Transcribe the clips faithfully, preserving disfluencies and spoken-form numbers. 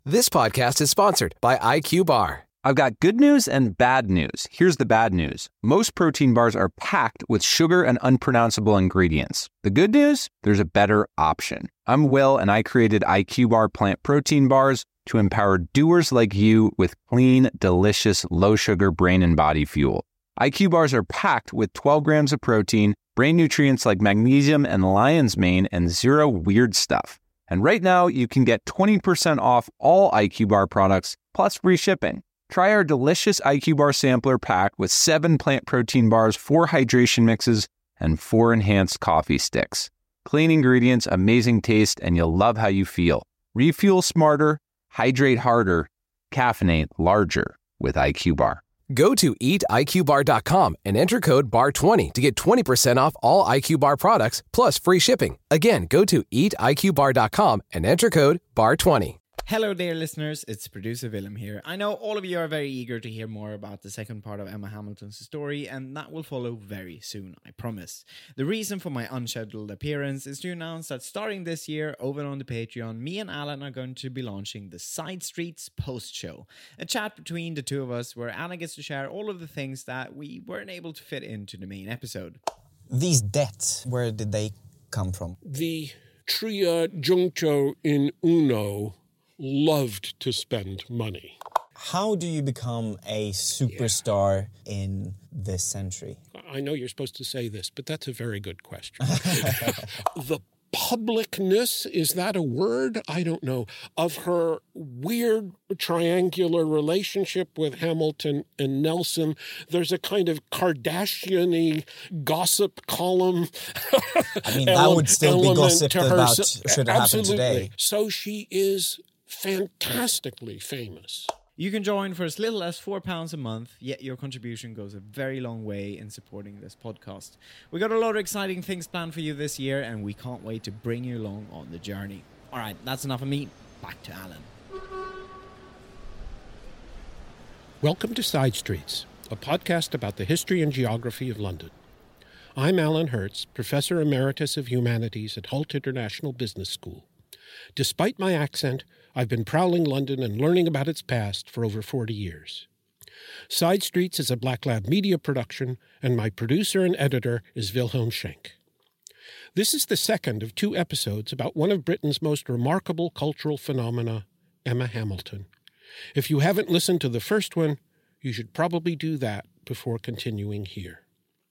This podcast is sponsored by I Q Bar. I've got good news and bad news. Here's the bad news. Most protein bars are packed with sugar and unpronounceable ingredients. The good news? There's a better option. I'm Will, and I created I Q Bar plant protein bars to empower doers like you with clean, delicious, low-sugar brain and body fuel. I Q Bars are packed with twelve grams of protein, brain nutrients like magnesium and lion's mane, and zero weird stuff. And right now, you can get twenty percent off all I Q Bar products, plus free shipping. Try our delicious I Q Bar sampler pack with seven plant protein bars, four hydration mixes, and four enhanced coffee sticks. Clean ingredients, amazing taste, and you'll love how you feel. Refuel smarter, hydrate harder, caffeinate larger with I Q Bar. Go to eat I Q bar dot com and enter code B A R twenty to get twenty percent off all I Q Bar products plus free shipping. Again, go to eat I Q bar dot com and enter code B A R twenty. Hello dear listeners, it's producer Willem here. I know all of you are very eager to hear more about the second part of Emma Hamilton's story, and that will follow very soon, I promise. The reason for my unscheduled appearance is to announce that starting this year, over on the Patreon, me and Alan are going to be launching the Side Streets Post Show, a chat between the two of us where Alan gets to share all of the things that we weren't able to fit into the main episode. These debts, where did they come from? The Tria Junto in Uno loved to spend money. How do you become a superstar yeah. in this century? I know you're supposed to say this, but that's a very good question. The publicness, is that a word? I don't know. Of her weird triangular relationship with Hamilton and Nelson. There's a kind of Kardashian-y gossip column. I mean, that would still be gossip about her. should have happened today. So she is fantastically famous. You can join for as little as four pounds a month, yet your contribution goes a very long way in supporting this podcast. We got a lot of exciting things planned for you this year, and we can't wait to bring you along on the journey. All right, that's enough of me. Back to Alan. Welcome to Side Streets, a podcast about the history and geography of London. I'm Alan Hertz, Professor Emeritus of Humanities at Hult International Business School. Despite my accent, I've been prowling London and learning about its past for over forty years. Side Streets is a Black Lab Media production, and my producer and editor is Wilhelm Schenk. This is the second of two episodes about one of Britain's most remarkable cultural phenomena, Emma Hamilton. If you haven't listened to the first one, you should probably do that before continuing here.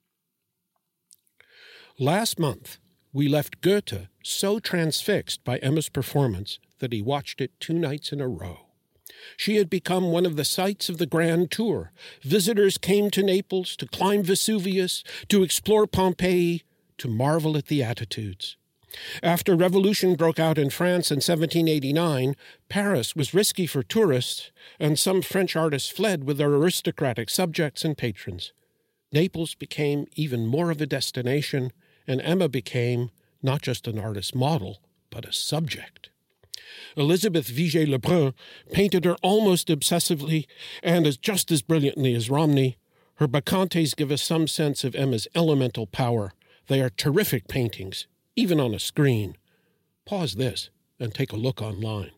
Last month, we left Goethe so transfixed by Emma's performance that he watched it two nights in a row. She had become one of the sights of the Grand Tour. Visitors came to Naples to climb Vesuvius, to explore Pompeii, to marvel at the attitudes. After revolution broke out in France in seventeen eighty-nine, Paris was risky for tourists, and some French artists fled with their aristocratic subjects and patrons. Naples became even more of a destination, and Emma became not just an artist model, but a subject. Elizabeth Vigée-Lebrun painted her almost obsessively and as just as brilliantly as Romney. Her Bacchantes give us some sense of Emma's elemental power. They are terrific paintings, even on a screen. Pause this and take a look online.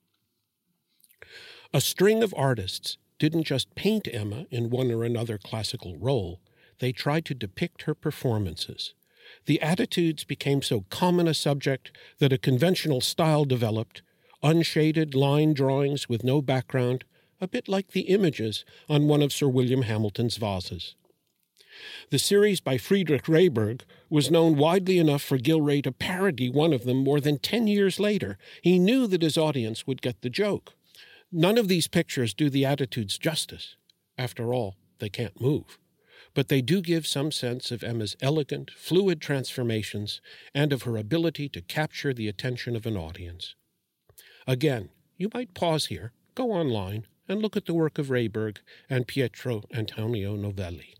A string of artists didn't just paint Emma in one or another classical role. They tried to depict her performances. The attitudes became so common a subject that a conventional style developed, unshaded line drawings with no background, a bit like the images on one of Sir William Hamilton's vases. The series by Friedrich Rehberg was known widely enough for Gilray to parody one of them more than ten years later. He knew that his audience would get the joke. None of these pictures do the attitudes justice. After all, they can't move. But they do give some sense of Emma's elegant, fluid transformations and of her ability to capture the attention of an audience. Again, you might pause here, go online, and look at the work of Rehberg and Pietro Antonio Novelli.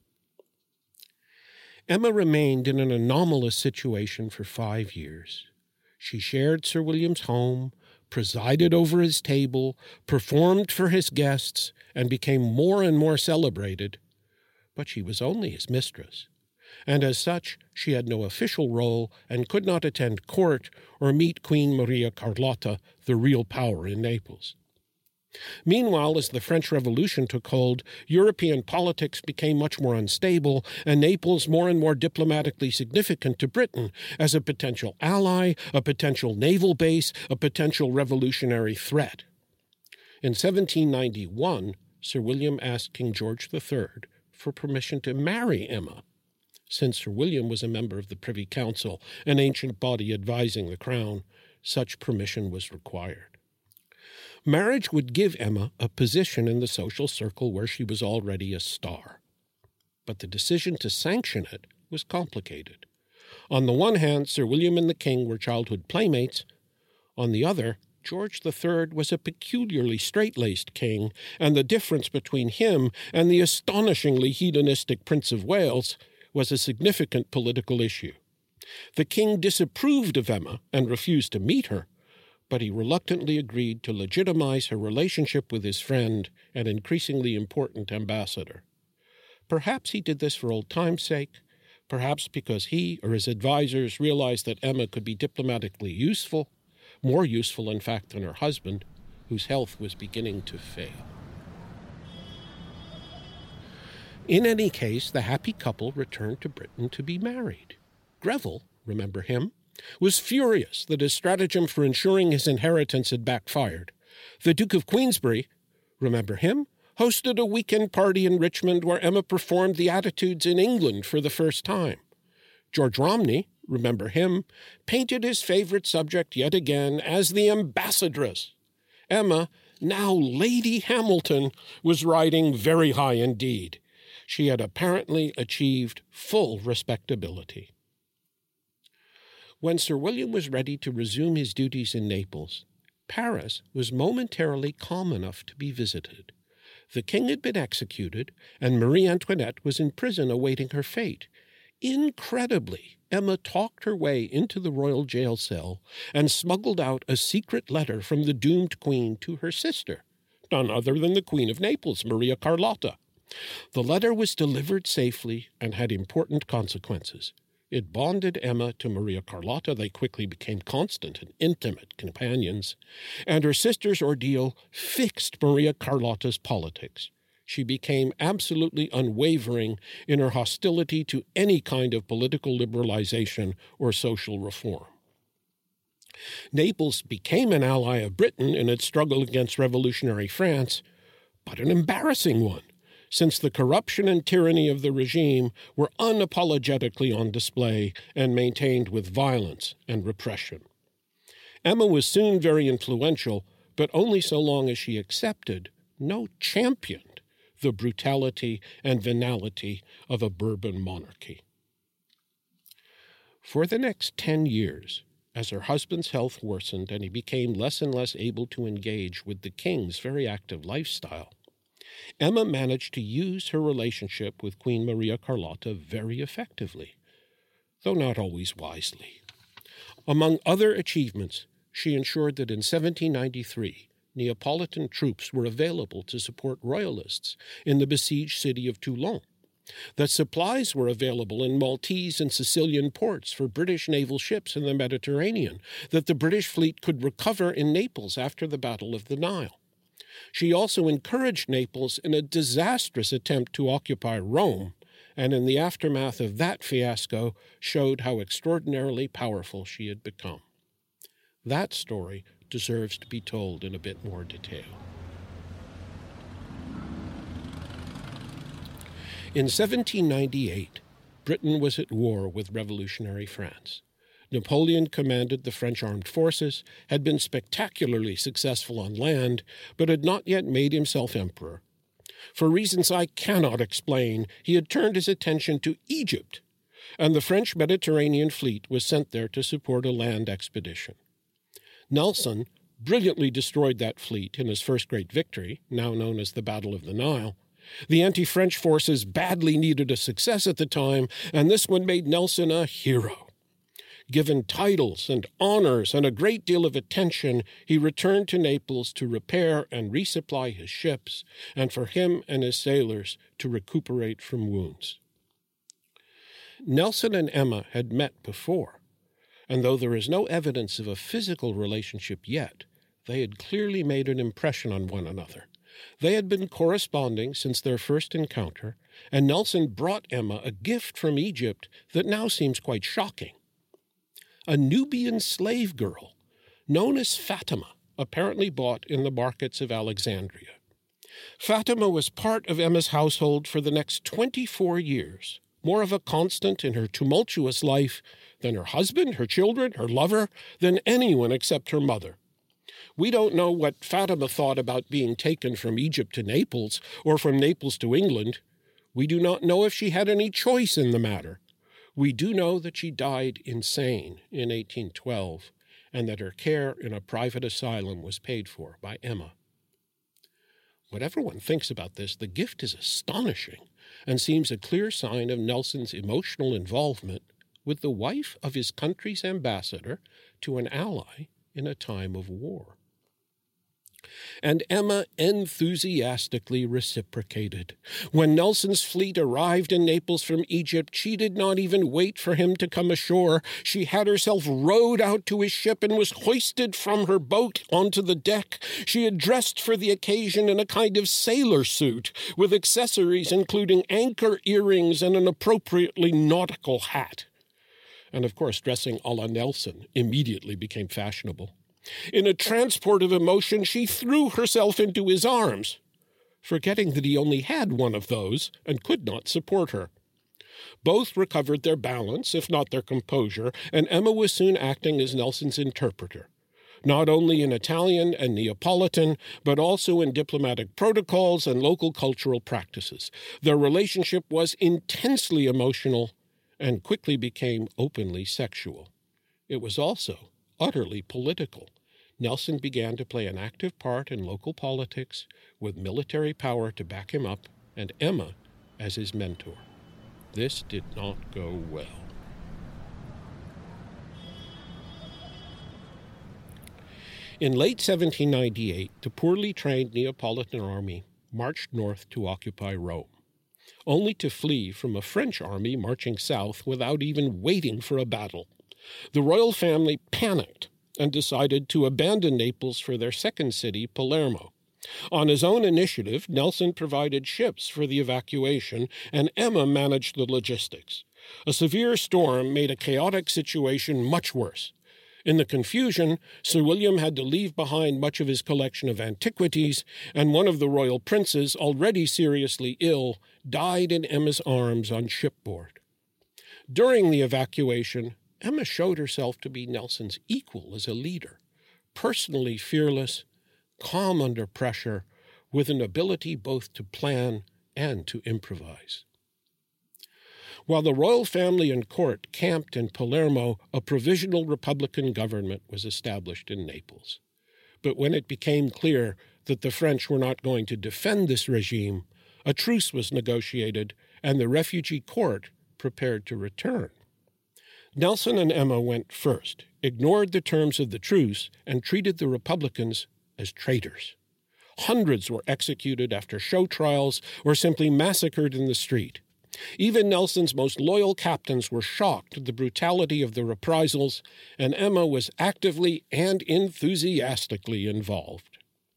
Emma remained in an anomalous situation for five years. She shared Sir William's home, presided over his table, performed for his guests, and became more and more celebrated. But she was only his mistress, and as such she had no official role and could not attend court or meet Queen Maria Carlotta, the real power in Naples. Meanwhile, as the French Revolution took hold, European politics became much more unstable, and Naples more and more diplomatically significant to Britain as a potential ally, a potential naval base, a potential revolutionary threat. In seventeen ninety-one, Sir William asked King George the Third for permission to marry Emma. Since Sir William was a member of the Privy Council, an ancient body advising the Crown, such permission was required. Marriage would give Emma a position in the social circle where she was already a star. But the decision to sanction it was complicated. On the one hand, Sir William and the King were childhood playmates. On the other, George the Third was a peculiarly straight-laced king, and the difference between him and the astonishingly hedonistic Prince of Wales was a significant political issue. The king disapproved of Emma and refused to meet her, but he reluctantly agreed to legitimize her relationship with his friend and increasingly important ambassador. Perhaps he did this for old time's sake, perhaps because he or his advisers realized that Emma could be diplomatically useful, more useful, in fact, than her husband, whose health was beginning to fail. In any case, the happy couple returned to Britain to be married. Greville, remember him, was furious that his stratagem for ensuring his inheritance had backfired. The Duke of Queensberry, remember him, hosted a weekend party in Richmond where Emma performed the Attitudes in England for the first time. George Romney, remember him, painted his favorite subject yet again as the ambassadress. Emma, now Lady Hamilton, was riding very high indeed. She had apparently achieved full respectability. When Sir William was ready to resume his duties in Naples, Paris was momentarily calm enough to be visited. The king had been executed, and Marie Antoinette was in prison awaiting her fate. Incredibly, Emma talked her way into the royal jail cell and smuggled out a secret letter from the doomed queen to her sister, none other than the Queen of Naples, Maria Carlotta. The letter was delivered safely and had important consequences. It bonded Emma to Maria Carlotta. They quickly became constant and intimate companions, and her sister's ordeal fixed Maria Carlotta's politics. She became absolutely unwavering in her hostility to any kind of political liberalization or social reform. Naples became an ally of Britain in its struggle against revolutionary France, but an embarrassing one, since the corruption and tyranny of the regime were unapologetically on display and maintained with violence and repression. Emma was soon very influential, but only so long as she accepted, no championed, the brutality and venality of a Bourbon monarchy. For the next ten years, as her husband's health worsened and he became less and less able to engage with the king's very active lifestyle, Emma managed to use her relationship with Queen Maria Carlotta very effectively, though not always wisely. Among other achievements, she ensured that in seventeen ninety-three, Neapolitan troops were available to support royalists in the besieged city of Toulon, that supplies were available in Maltese and Sicilian ports for British naval ships in the Mediterranean, that the British fleet could recover in Naples after the Battle of the Nile. She also encouraged Naples in a disastrous attempt to occupy Rome, and in the aftermath of that fiasco showed how extraordinarily powerful she had become. That story deserves to be told in a bit more detail. In seventeen ninety-eight, Britain was at war with revolutionary France. Napoleon commanded the French armed forces, had been spectacularly successful on land, but had not yet made himself emperor. For reasons I cannot explain, he had turned his attention to Egypt, and the French Mediterranean fleet was sent there to support a land expedition. Nelson brilliantly destroyed that fleet in his first great victory, now known as the Battle of the Nile. The anti-French forces badly needed a success at the time, and this one made Nelson a hero. Given titles and honors and a great deal of attention, he returned to Naples to repair and resupply his ships, and for him and his sailors to recuperate from wounds. Nelson and Emma had met before, and though there is no evidence of a physical relationship yet, They had clearly made an impression on one another. They had been corresponding since their first encounter, and Nelson brought Emma a gift from Egypt that now seems quite shocking. A Nubian slave girl, known as Fatima, apparently bought in the markets of Alexandria. Fatima was part of Emma's household for the next twenty-four years, more of a constant in her tumultuous life than her husband, her children, her lover, than anyone except her mother. We don't know what Fatima thought about being taken from Egypt to Naples or from Naples to England. We do not know if she had any choice in the matter. We do know that she died insane in eighteen twelve and that her care in a private asylum was paid for by Emma. Whatever one thinks about this, the gift is astonishing and seems a clear sign of Nelson's emotional involvement with the wife of his country's ambassador to an ally in a time of war. And Emma enthusiastically reciprocated. When Nelson's fleet arrived in Naples from Egypt, she did not even wait for him to come ashore. She had herself rowed out to his ship and was hoisted from her boat onto the deck. She had dressed for the occasion in a kind of sailor suit, with accessories including anchor earrings and an appropriately nautical hat. And of course, dressing a la Nelson immediately became fashionable. In a transport of emotion, she threw herself into his arms, forgetting that he only had one of those and could not support her. Both recovered their balance, if not their composure, and Emma was soon acting as Nelson's interpreter, not only in Italian and Neapolitan, but also in diplomatic protocols and local cultural practices. Their relationship was intensely emotional and quickly became openly sexual. It was also utterly political. Nelson began to play an active part in local politics with military power to back him up and Emma as his mentor. This did not go well. In late seventeen ninety-eight, the poorly trained Neapolitan army marched north to occupy Rome, only to flee from a French army marching south without even waiting for a battle. The royal family panicked and decided to abandon Naples for their second city, Palermo. On his own initiative, Nelson provided ships for the evacuation, and Emma managed the logistics. A severe storm made a chaotic situation much worse. In the confusion, Sir William had to leave behind much of his collection of antiquities, and one of the royal princes, already seriously ill, died in Emma's arms on shipboard. During the evacuation, Emma showed herself to be Nelson's equal as a leader, personally fearless, calm under pressure, with an ability both to plan and to improvise. While the royal family and court camped in Palermo, a provisional republican government was established in Naples. But when it became clear that the French were not going to defend this regime, a truce was negotiated and the refugee court prepared to return. Nelson and Emma went first, ignored the terms of the truce, and treated the Republicans as traitors. Hundreds were executed after show trials or simply massacred in the street. Even Nelson's most loyal captains were shocked at the brutality of the reprisals, and Emma was actively and enthusiastically involved.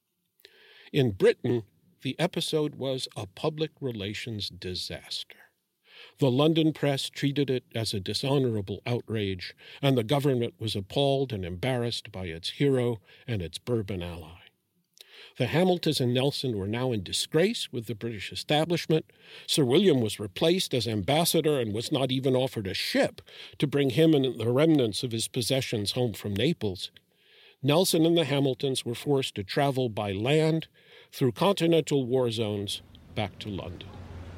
In Britain, the episode was a public relations disaster. The London press treated it as a dishonorable outrage, and the government was appalled and embarrassed by its hero and its Bourbon ally. The Hamiltons and Nelson were now in disgrace with the British establishment. Sir William was replaced as ambassador and was not even offered a ship to bring him and the remnants of his possessions home from Naples. Nelson and the Hamiltons were forced to travel by land through continental war zones back to London.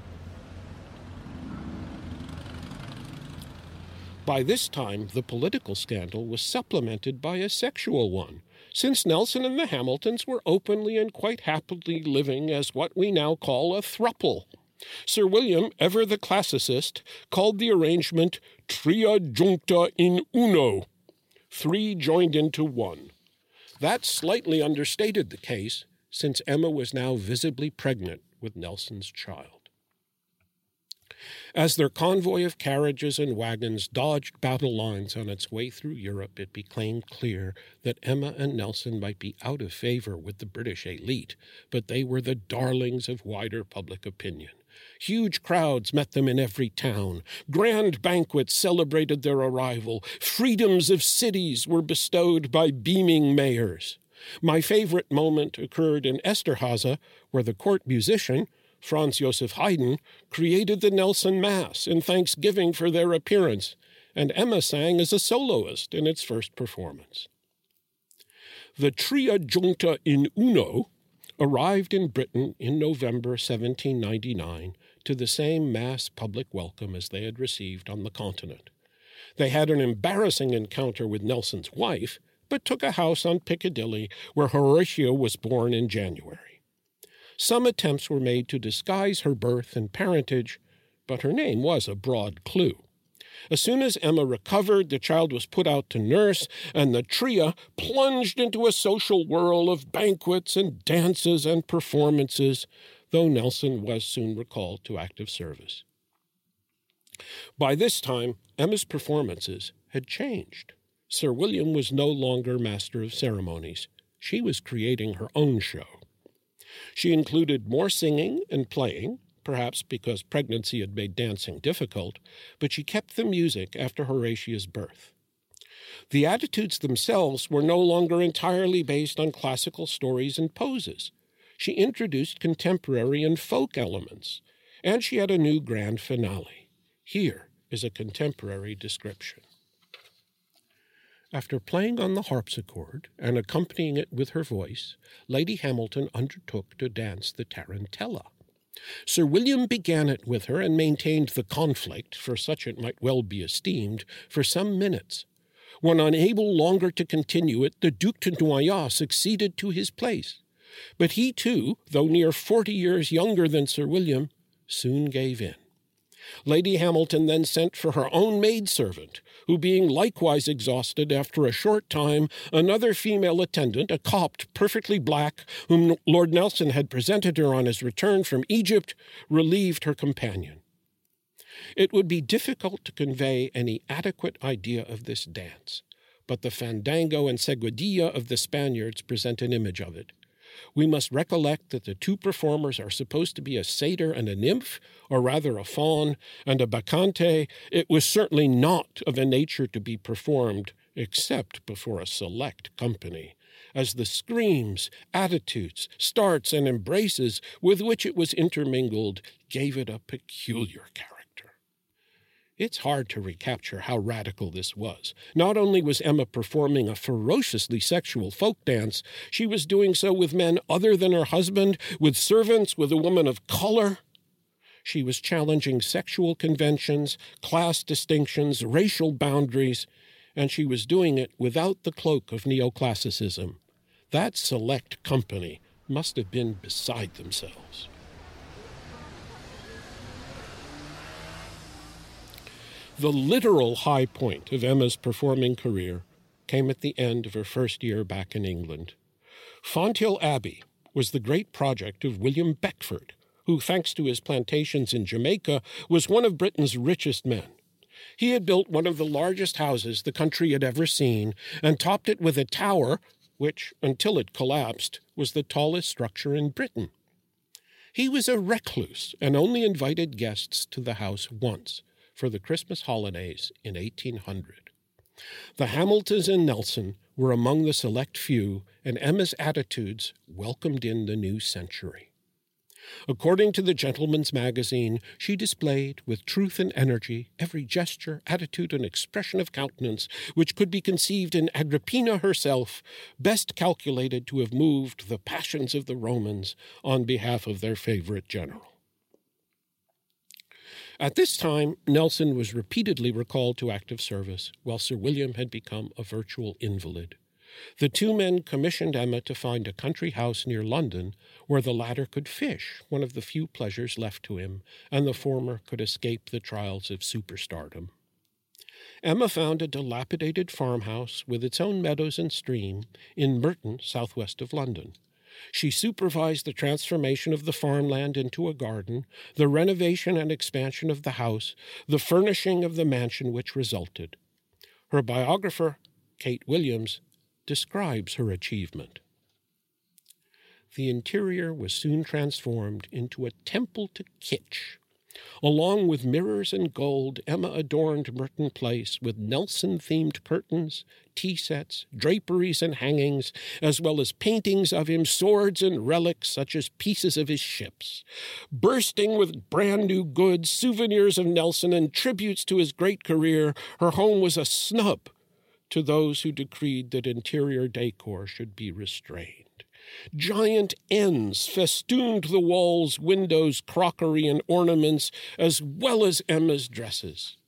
By this time, the political scandal was supplemented by a sexual one, since Nelson and the Hamiltons were openly and quite happily living as what we now call a throuple. Sir William, ever the classicist, called the arrangement tria juncta in uno, three joined into one. That slightly understated the case, since Emma was now visibly pregnant with Nelson's child. As their convoy of carriages and wagons dodged battle lines on its way through Europe, it became clear that Emma and Nelson might be out of favor with the British elite, but they were the darlings of wider public opinion. Huge crowds met them in every town. Grand banquets celebrated their arrival. Freedoms of cities were bestowed by beaming mayors. My favorite moment occurred in Esterhazy, where the court musician, Franz Joseph Haydn, created the Nelson Mass in thanksgiving for their appearance, and Emma sang as a soloist in its first performance. The Tria Junta in Uno arrived in Britain in November seventeen ninety-nine to the same mass public welcome as they had received on the continent. They had an embarrassing encounter with Nelson's wife, but took a house on Piccadilly where Horatio was born in January. Some attempts were made to disguise her birth and parentage, but her name was a broad clue. As soon as Emma recovered, the child was put out to nurse, and the tria plunged into a social whirl of banquets and dances and performances, though Nelson was soon recalled to active service. By this time, Emma's performances had changed. Sir William was no longer master of ceremonies. She was creating her own show. She included more singing and playing, perhaps because pregnancy had made dancing difficult, but she kept the music after Horatia's birth. The attitudes themselves were no longer entirely based on classical stories and poses. She introduced contemporary and folk elements, and she had a new grand finale. Here is a contemporary description. After playing on the harpsichord and accompanying it with her voice, Lady Hamilton undertook to dance the tarantella. Sir William began it with her and maintained the conflict, for such it might well be esteemed, for some minutes. When unable longer to continue it, the Duc de Noailles succeeded to his place. But he too, though near forty years younger than Sir William, soon gave in. Lady Hamilton then sent for her own maidservant, who, being likewise exhausted after a short time, another female attendant, a Copt, perfectly black, whom Lord Nelson had presented her on his return from Egypt, relieved her companion. It would be difficult to convey any adequate idea of this dance, but the fandango and seguidilla of the Spaniards present an image of it. We must recollect that the two performers are supposed to be a satyr and a nymph, or rather a faun, and a bacchante. It was certainly not of a nature to be performed except before a select company, as the screams, attitudes, starts, and embraces with which it was intermingled gave it a peculiar character. It's hard to recapture how radical this was. Not only was Emma performing a ferociously sexual folk dance, she was doing so with men other than her husband, with servants, with a woman of color. She was challenging sexual conventions, class distinctions, racial boundaries, and she was doing it without the cloak of neoclassicism. That select company must have been beside themselves. The literal high point of Emma's performing career came at the end of her first year back in England. Fonthill Abbey was the great project of William Beckford, who, thanks to his plantations in Jamaica, was one of Britain's richest men. He had built one of the largest houses the country had ever seen and topped it with a tower which, until it collapsed, was the tallest structure in Britain. He was a recluse and only invited guests to the house once, for the Christmas holidays in eighteen hundred. The Hamiltons and Nelson were among the select few, and Emma's attitudes welcomed in the new century. According to the Gentleman's Magazine, she displayed, with truth and energy, every gesture, attitude, and expression of countenance which could be conceived in Agrippina herself, best calculated to have moved the passions of the Romans on behalf of their favorite general. At this time, Nelson was repeatedly recalled to active service, while Sir William had become a virtual invalid. The two men commissioned Emma to find a country house near London where the latter could fish, one of the few pleasures left to him, and the former could escape the trials of superstardom. Emma found a dilapidated farmhouse with its own meadows and stream in Merton, southwest of London. She supervised the transformation of the farmland into a garden, the renovation and expansion of the house, the furnishing of the mansion which resulted. Her biographer, Kate Williams, describes her achievement. The interior was soon transformed into a temple to kitsch. Along with mirrors and gold, Emma adorned Merton Place with Nelson-themed curtains, tea sets, draperies and hangings, as well as paintings of him, swords and relics such as pieces of his ships. Bursting with brand-new goods, souvenirs of Nelson, and tributes to his great career, her home was a snub to those who decreed that interior decor should be restrained. Giant N's festooned the walls, windows, crockery, and ornaments, as well as Emma's dresses.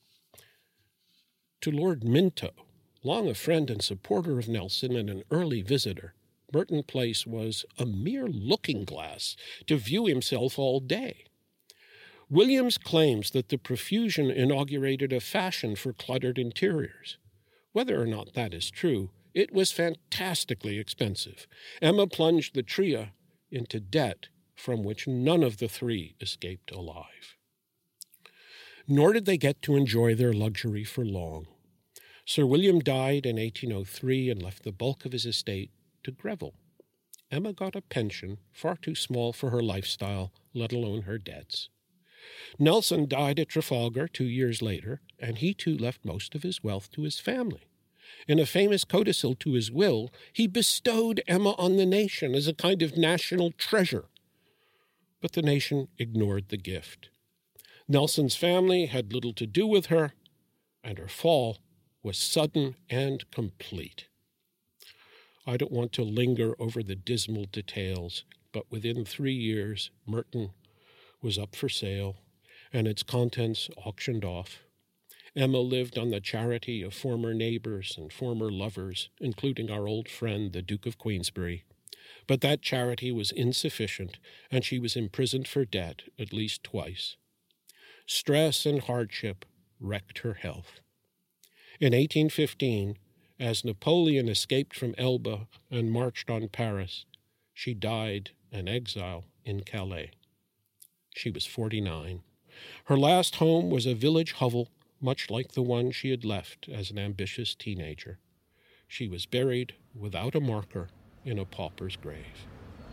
To Lord Minto, long a friend and supporter of Nelson and an early visitor, Merton Place was a mere looking-glass to view himself all day. Williams claims that the profusion inaugurated a fashion for cluttered interiors. Whether or not that is true, it was fantastically expensive. Emma plunged the trio into debt from which none of the three escaped alive. Nor did they get to enjoy their luxury for long. Sir William died in eighteen oh three and left the bulk of his estate to Greville. Emma got a pension far too small for her lifestyle, let alone her debts. Nelson died at Trafalgar two years later, and he too left most of his wealth to his family. In a famous codicil to his will, he bestowed Emma on the nation as a kind of national treasure. But the nation ignored the gift. Nelson's family had little to do with her, and her fall was sudden and complete. I don't want to linger over the dismal details, but within three years, Merton was up for sale, and its contents auctioned off. Emma lived on the charity of former neighbors and former lovers, including our old friend, the Duke of Queensberry. But that charity was insufficient, and she was imprisoned for debt at least twice. Stress and hardship wrecked her health. In eighteen fifteen, as Napoleon escaped from Elba and marched on Paris, she died an exile in Calais. She was forty-nine. Her last home was a village hovel, much like the one she had left as an ambitious teenager. She was buried without a marker in a pauper's grave.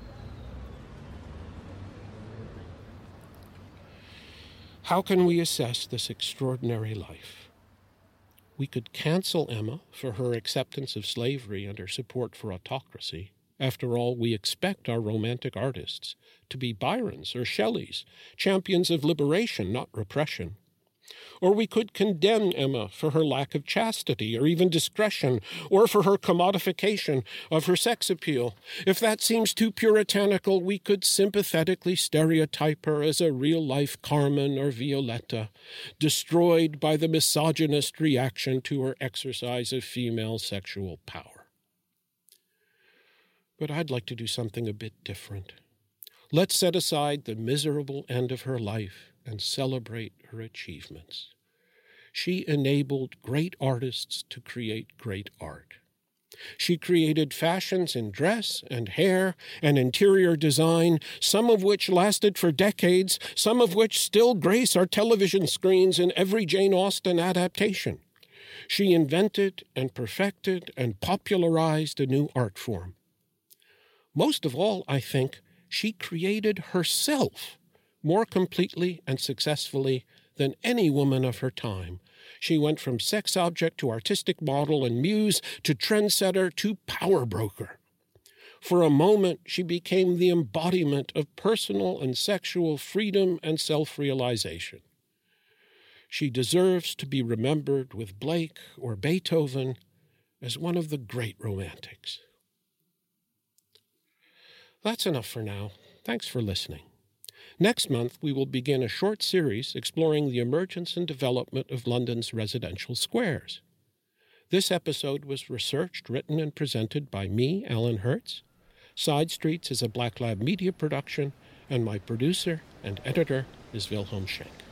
How can we assess this extraordinary life? We could cancel Emma for her acceptance of slavery and her support for autocracy. After all, we expect our romantic artists to be Byrons or Shelleys, champions of liberation, not repression. Or we could condemn Emma for her lack of chastity or even discretion, or for her commodification of her sex appeal. If that seems too puritanical, we could sympathetically stereotype her as a real-life Carmen or Violetta, destroyed by the misogynist reaction to her exercise of female sexual power. But I'd like to do something a bit different. Let's set aside the miserable end of her life and celebrate her achievements. She enabled great artists to create great art. She created fashions in dress and hair and interior design, some of which lasted for decades, some of which still grace our television screens in every Jane Austen adaptation. She invented and perfected and popularized a new art form. Most of all, I think, she created herself more completely and successfully than any woman of her time. She went from sex object to artistic model and muse to trendsetter to power broker. For a moment, she became the embodiment of personal and sexual freedom and self-realization. She deserves to be remembered with Blake or Beethoven as one of the great romantics. That's enough for now. Thanks for listening. Next month, we will begin a short series exploring the emergence and development of London's residential squares. This episode was researched, written, and presented by me, Alan Hertz. Side Streets is a Black Lab Media production, and my producer and editor is Wilhelm Schenk.